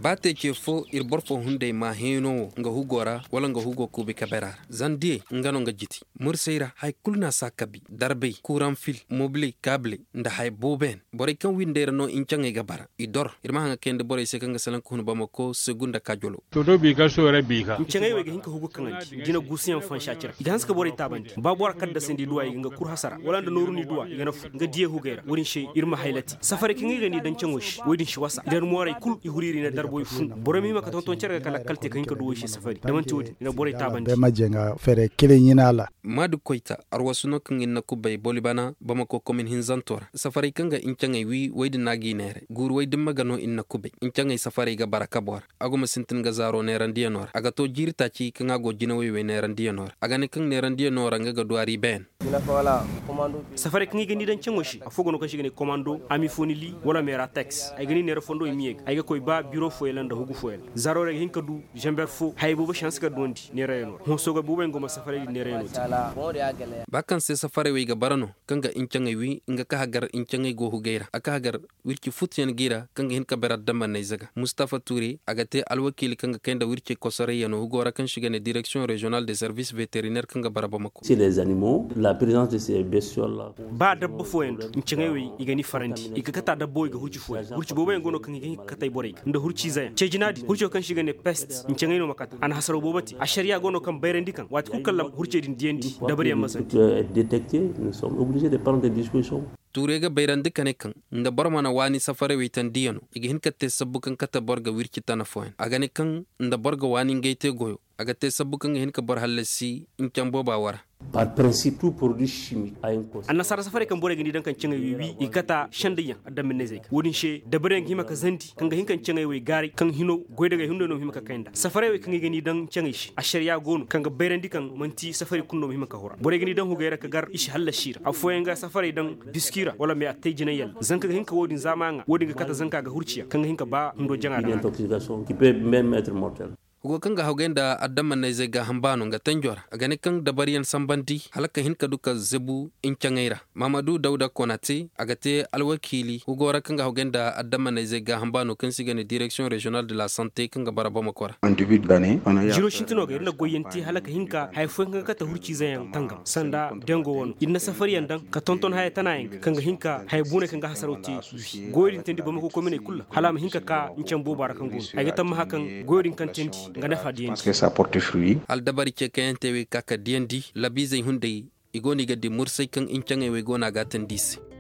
bate ke fo ir borfo hunde ma heno nga hugora wala nga hugo ko be kaberar zandie ngano nga jiti murseira hay kulna sakabi darbe kuran fil mobile cable nda hay boben bore kan windere no inchange gabara idor irma hanga kende bore se kanga salan ko bamako segunda kajolo to do bi ka so rabi ka inchange we hinka hugo kananti dina gusiyan fan shachira idan suka bore tabanti babuwar kadda sindi duwa nga kur hasara wala nda noruni duwa nga nafu nga die hugera wurin she irma haylati safari kinga gani dan changoshi wedin shi wasa idan moray kul ihuriri na darboy fun bore mi maka tonton cerga kala kalte kinka duwo shi safari da man todi ina bore tabanti be majenga fere kilin yinala madu koita arwasuno kangin na kubay bolibana bamako komin hinzantora safari kanga inchange wi wedin nagi nere gur wedin magano inna kubay inchange safari ga baraka bor aguma sintin ga zaro ne randiyanor aga to jirta ci kanga go jina we ne randiyanor aga ne kang ne randiyanor nga ga duari ben safari kinga gani dan changoshi afogono kashi gani commando ami fonili wala mera tax ay gani ne fondo imieg ay ga koy ba bureau foyel nda hugu foyel zaro rek hinka du jember fo hay bo chance ka dondi ne rayno ho soga buben goma safari ne rayno bakan se safari we ga barano kanga inchange wi nga ka hagar inchange go hugeira aka hagar wirki futyen gira kanga hinka berat damba ne zaga Mustafa Touré agate alwakil kanga kenda wirki kosare yano hugora kan shiga ne direction régionale des services vétérinaires kanga barabamako chez les animaux la présence de ces bestioles là ba dabba foyen inchange wi igani farandi ikakata dabbo ga hurci foyen hurci boben gono kan igani katay bore nda hurci zaya ce jinadi hurci kan shiga ne pest inchange no makata an hasaro bobati a sharia gono kan bayrandi kan wati kukallam hurci din diendi dabari masan détecté nous sommes obligés de prendre des dispositions. Touré ga bayrandi kane kan nda barmana wani safare witan diyano igi hin katte sabbukan kata borga wirki tana foen agani kan nda borga wani ngeyte goyo agate sabbukan hin ka bar halasi in cambo ba wara par principe tout produit chimique a un cost anna sara safare kan bore gani dan kan cinga wi ikata shandiyan adam ne zai wodin she da bare hima ka zanti kan ga hin kan cinga wi gari kan hino goy daga hindo no hima ka kainda safare wi kan gani dan cinga shi a shari'a gonu kan ga bayrandi kan manti safare kunno hima ka hora bore gani dan hugayra ka gar ishi halla shira afoyenga safare dan biskira wala me atay jinayal zanka ga hinka wodin zamanga wodin ga kata zanka ga hurciya kan ga hinka ba hindo janga da intoxication qui peut même être mortelle. Hugo kanga haugenda adamman ne zai ga hambano ga tanjora a gani kan dabariyan sambandi halaka hinka duka zebu inchangaira Mamadou Dauda Konate agate alwakili Hugo ra kanga haugenda adamman ne zai ga hambano kan sigane direction régionale de la santé kanga baraba makora en début d'année jiro shintino ga irna goyenti halaka hinka haifo kanga kata hurci zayan tangam sanda dengo won inna safari yandan ka tonton haya tanayin kanga hinka haibune kanga hasarauti goyrin tendi bamako komine kullu halama hinka ka inchambo barakan gon ay gatam hakan goyrin kan tendi parce que ça porte fruit al dabari ke kayante we kaka diendi labize hunde igoni gaddi mursay kan inchange we gona gatan disi